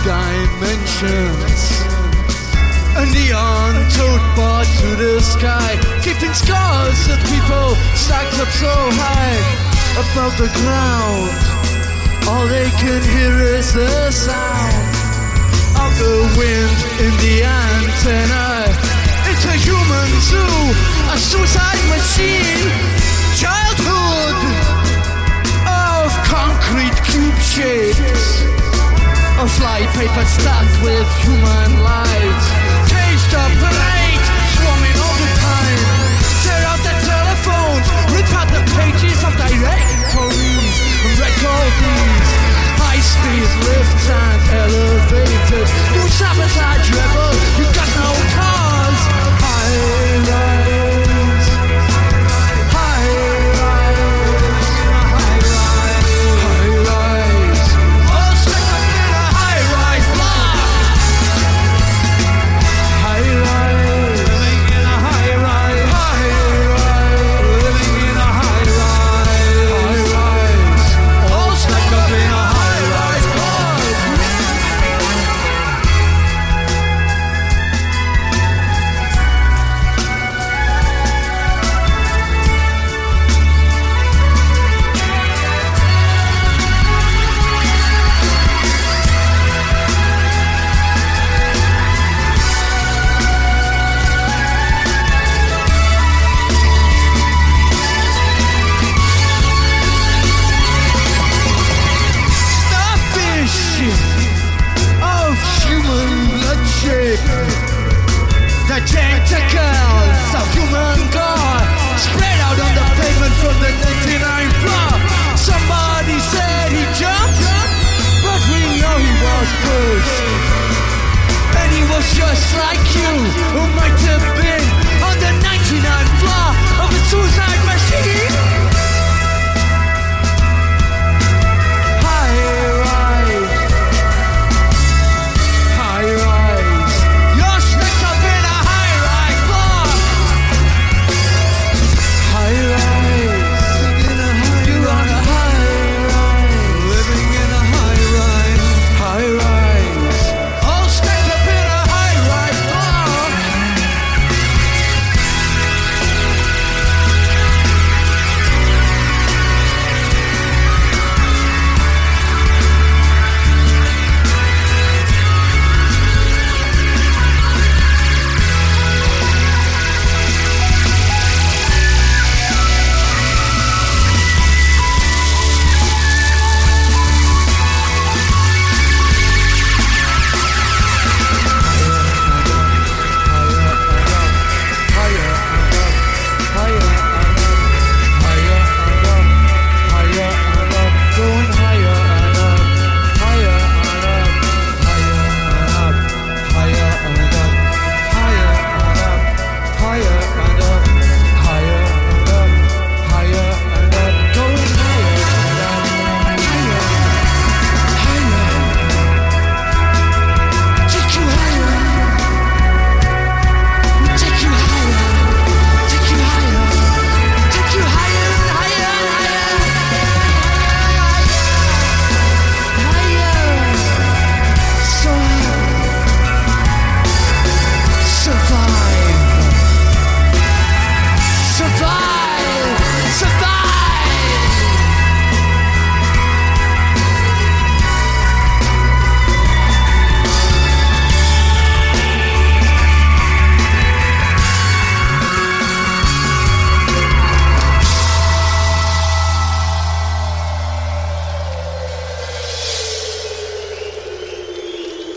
dimensions. A neon tote bar to the sky, keeping scars of people stacked up so high above the ground. All they can hear is the sound of the wind in the antenna. It's a human zoo, a suicide machine. Childhood of concrete cube shapes, a flypaper stuck with human lives. Caged up parade, swarming all the time. Tear out the telephones, rip out the pages of directories and record these. High-speed lifts and elevators. You sabotage rebel, you got no cars. High-rise, high-rise, high-rise. All stuck up in a high-rise block. High-rise, living in a high-rise, high-rise, living in a high-rise, high-rise. All stuck up in a high-rise block. Of human bloodshed, the tentacles of human gore spread out on the pavement from the 99th floor. Somebody said he jumped, but we know he was pushed. And he was just like you, who might have been on the 99th floor of a suicide machine.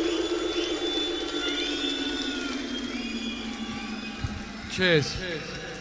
Cheers.